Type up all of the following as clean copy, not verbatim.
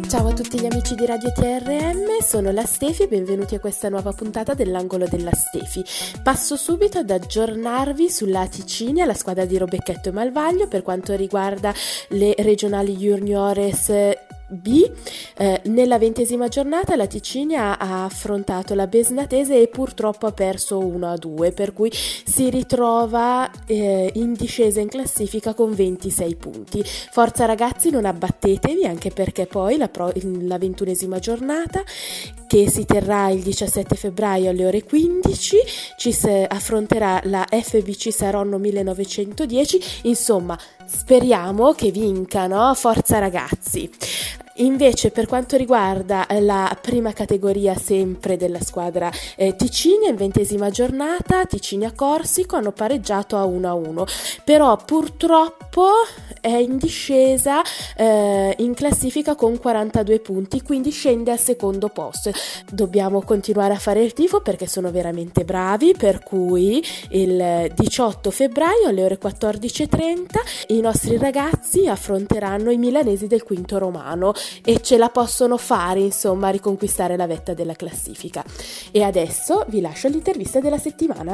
Ciao a tutti gli amici di Radio TRM, sono la Stefi e benvenuti a questa nuova puntata dell'Angolo della Stefi. Passo subito ad aggiornarvi sulla Ticini, la squadra di Robecchetto e Malvaglio per quanto riguarda le regionali juniores B. Nella 20ª giornata la Ticini ha affrontato la Besnatese e purtroppo ha perso 1-2, per cui si ritrova in discesa in classifica con 26 punti. Forza ragazzi, non abbattetevi, anche perché poi la 21ª giornata, che si terrà il 17 febbraio alle ore 15, ci affronterà la FBC Saronno 1910. Insomma, speriamo che vincano, forza ragazzi. Invece per quanto riguarda la prima categoria sempre della squadra Ticini, in 20ª giornata Ticini a Corsico hanno pareggiato a 1-1, però purtroppo è in discesa in classifica con 42 punti, quindi scende al secondo posto. Dobbiamo continuare a fare il tifo perché sono veramente bravi, per cui il 18 febbraio alle ore 14:30 i nostri ragazzi affronteranno i milanesi del Quinto Romano e ce la possono fare, insomma, a riconquistare la vetta della classifica. E adesso vi lascio l'intervista della settimana.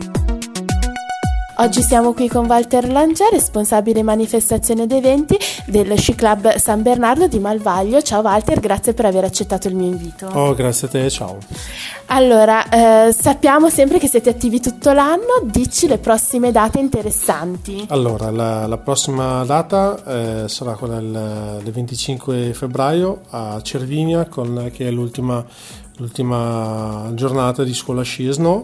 Oggi siamo qui con Walter Langer, responsabile manifestazione ed eventi del Sci Club San Bernardo di Malvaglio. Ciao Walter, grazie per aver accettato il mio invito. Oh, grazie a te, ciao. Allora, sappiamo sempre che siete attivi tutto l'anno, dici le prossime date interessanti. Allora, la prossima data sarà quella del 25 febbraio a Cervinia, che è l'ultima giornata di scuola sci e snow.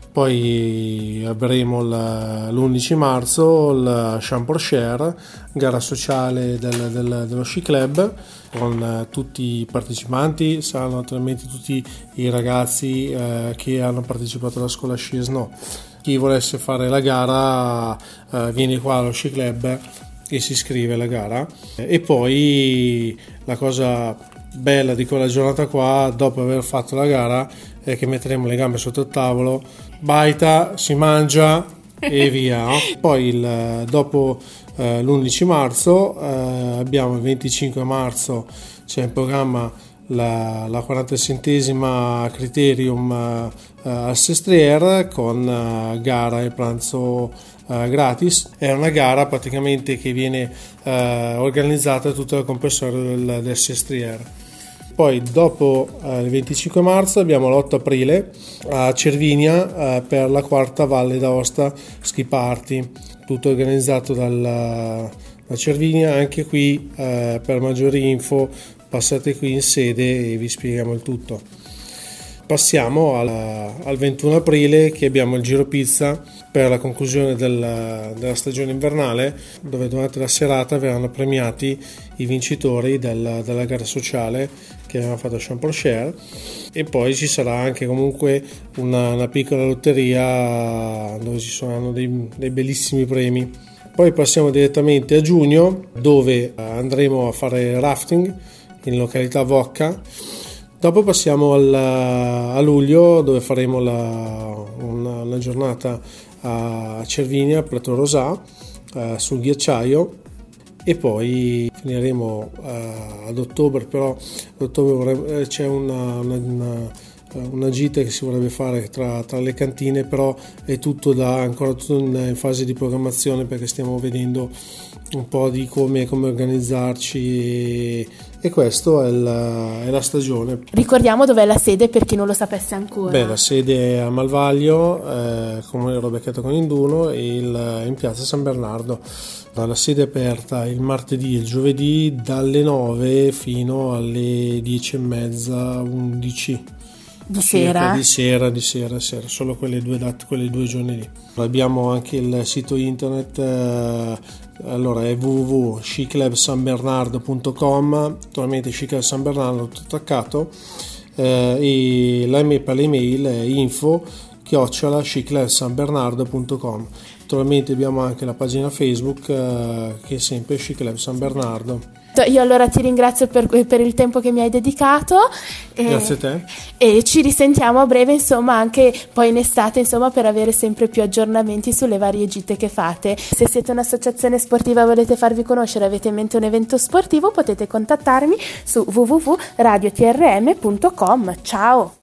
Poi avremo l'11 marzo il Champs-Élysées, gara sociale dello Sci Club, con tutti i partecipanti, saranno naturalmente tutti i ragazzi che hanno partecipato alla scuola sci e snow. Chi volesse fare la gara viene qua allo Sci Club e si iscrive alla gara. E poi la cosa bella di quella giornata qua, dopo aver fatto la gara, è che metteremo le gambe sotto il tavolo, baita, si mangia e via, no? Poi dopo l'11 marzo abbiamo il 25 marzo, c'è in programma la 47esima Criterium al Sestriere con gara e pranzo gratis. È una gara praticamente che viene organizzata tutto dal comprensorio del Sestriere. Poi dopo il 25 marzo abbiamo l'8 aprile a Cervinia per la quarta Valle d'Aosta Ski Party, tutto organizzato da Cervinia. Anche qui per maggiori info passate qui in sede e vi spieghiamo il tutto. Passiamo al 21 aprile che abbiamo il Giro Pizza per la conclusione della stagione invernale, dove durante la serata verranno premiati i vincitori della gara sociale che abbiamo fatto a Champs-Élysées, e poi ci sarà anche comunque una piccola lotteria dove ci saranno dei bellissimi premi. Poi passiamo direttamente a giugno, dove andremo a fare rafting in località Vocca. Dopo passiamo a luglio, dove faremo una giornata a Cervinia, a Plateau Rosà, sul ghiacciaio, e poi finiremo ad ottobre. Però ad ottobre c'è una gita che si vorrebbe fare tra le cantine, però è ancora tutto in fase di programmazione, perché stiamo vedendo un po' di come organizzarci, e questo è la stagione. Ricordiamo dov'è la sede per chi non lo sapesse ancora. La sede è a Malvaglio, Comune Robecchetto con Induno, e in piazza San Bernardo. La sede è aperta il martedì e il giovedì dalle 9 fino alle 10:30, 11 di sera, solo quelle due date, quelle 2 giorni lì. Abbiamo anche il sito internet, allora è www.sciclubsanbernardo.com, naturalmente Sci Club San Bernardo tutto attaccato, e per l'email è info@sciclubsanbernardo.com. Naturalmente abbiamo anche la pagina Facebook che è sempre Sci Club San Bernardo. Io allora ti ringrazio per il tempo che mi hai dedicato. Grazie a te. E ci risentiamo a breve, insomma, anche poi in estate, insomma, per avere sempre più aggiornamenti sulle varie gite che fate. Se siete un'associazione sportiva e volete farvi conoscere, avete in mente un evento sportivo, potete contattarmi su www.radiotrm.com. Ciao!